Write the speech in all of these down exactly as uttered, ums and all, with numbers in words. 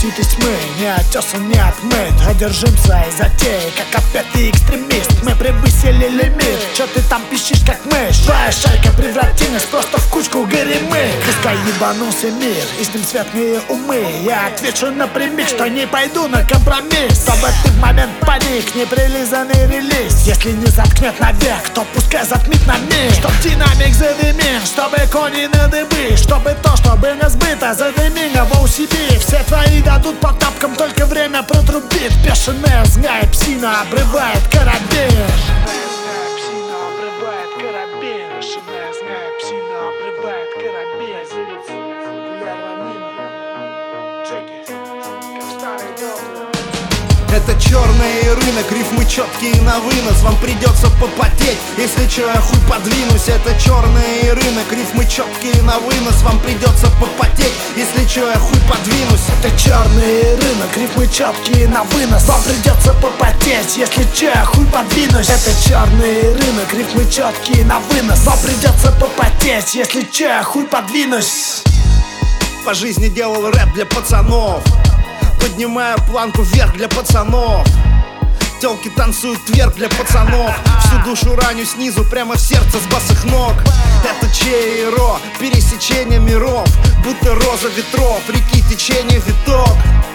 путь из тьмы, не отесан, не отмыт. Одержим своей затеей, как опятый экстремист. Мы превысили лимит, чё ты там пищишь, как мышь? Твоя шайка превратилась просто в кучку горемык. Пускай ебанулся мир, и с ним светлые умы. Я отвечу напрямик, что не пойду на компромисс. Чтобы ты в момент паник, неприлизанный релиз. Если не заткнет навек, то пускай затмит на миг. Чтоб динамик задымил, чтобы кони на дыбы. Чтобы то, что было сбыто, задыми его у себе. Все твои дадут по тапкам, только время протрубит. Бешеная злая псина обрывает карабин. Это черный рынок, рифмы четкие на вынос. Вам придется попотеть, если чё я хуй подвинусь. Это черный рынок, рифмы четкие на вынос. Вам придется попотеть, если чё я хуй подвинусь. Это черный рынок, рифмы четкие на вынос. Вам придется попотеть, если чё я хуй подвинусь. Это черный рынок, рифмы четкие на вынос. Вам придется попотеть, если чё я хуй подвинусь. По жизни делал рэп для пацанов, поднимаю планку вверх для пацанов. Тёлки танцуют вверх для пацанов. Всю душу раню снизу, прямо в сердце с босых ног. Это Чейро, пересечение миров. Будто роза ветров, реки течение виток.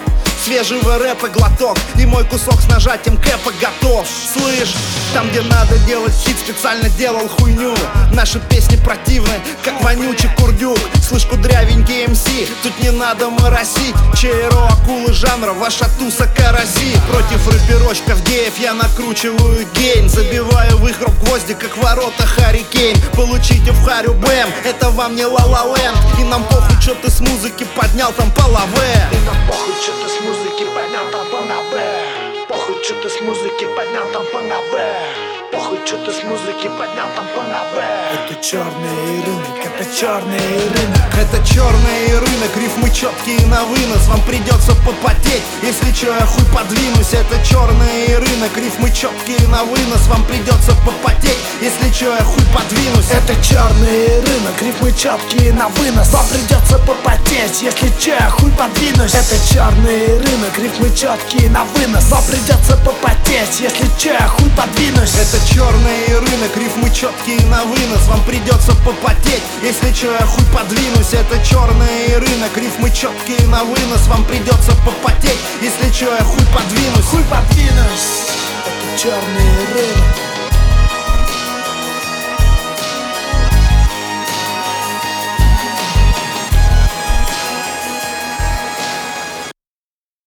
Свежего рэпа глоток, и мой кусок с нажатием кэпа готов. Слышь, там где надо делать хит, специально делал хуйню. Наши песни противны, как вонючий курдюк. Слышь, кудрявенький эм си, тут не надо моросить. Чейро, акулы жанра, ваша туса караси. Против рэперочков геев я накручиваю гейн. Забиваю в их рот гвозди, как ворота Харрикейн. Получите в харю бэм, это вам не ла-ла-ленд. И нам похуй, чё ты с музыки поднял там по лаве. И нам похуй, чё ты с музыки поднял там по лаве. Похуй, чё ты с музыки поднял там по лаве. Похуй, чё ты с музыки поднял там по лаве. Это черный рынок, это черный рынок. Это черный рынок, рифмы четкие на вынос. Вам придется попотеть, если чё я хуй подвинусь. Это черный рынок, рифмы четкие на вынос. Вам придется попотеть, если чё я хуй подвинусь. Это черный рынок, рифмы четкие на вынос. Вам придется попотеть, если чё я хуй подвинусь. Это черный рынок, рифмы четкие на вынос. Вам придется попотеть, если чё я хуй подвинусь. Это черный рынок, рифмы четкие на вынос. Вам придется попотеть, если чё я хуй подвинусь. Это черный рынок, рифмы четкие на вынос. Вам придется попотеть, если чё я хуй подвинусь. Хуй подвинусь. Это черный рынок.